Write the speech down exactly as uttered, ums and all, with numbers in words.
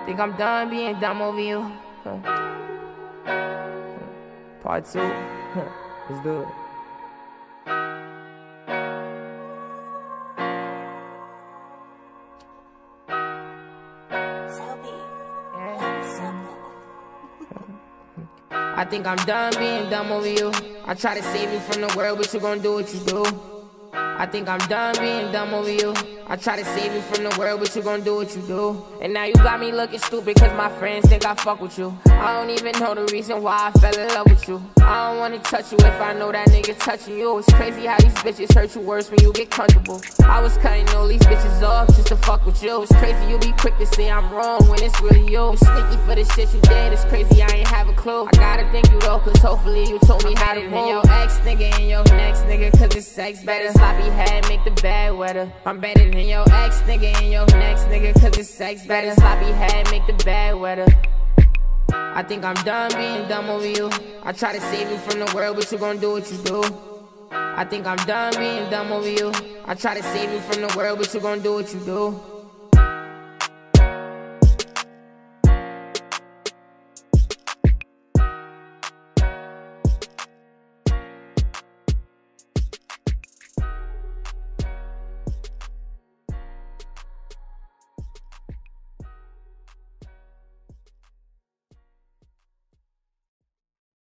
Think I'm done being dumb over you. Huh. Part two. Let's do it. I think I'm done being dumb over you. I try to save you from the world, but you gon' do what you do. I think I'm done being dumb over you. I try to save you from the world, but you gon' do what you do. And now you got me looking stupid cause my friends think I fuck with you. I don't even know the reason why I fell in love with you. I don't wanna touch you if I know that nigga touching you. It's crazy how these bitches hurt you worse when you get comfortable. I was cutting all these bitches off just to fuck with you. It's crazy you be quick to say I'm wrong when it's really you. You sneaky for the shit you did, it's crazy I ain't have a clue. I gotta thank you though cause hopefully you told me how to move. Your ex nigga and your next nigga cause it's sex better. Sloppy head make the bed wetter. I'm better than your ex nigga and your next nigga cause it's sex better. Sloppy head make the bed wetter. I think I'm done being dumb over you. I try to save you from the world, but you gon' do what you do. I think I'm done being dumb over you. I try to save you from the world, but you gon' do what you do.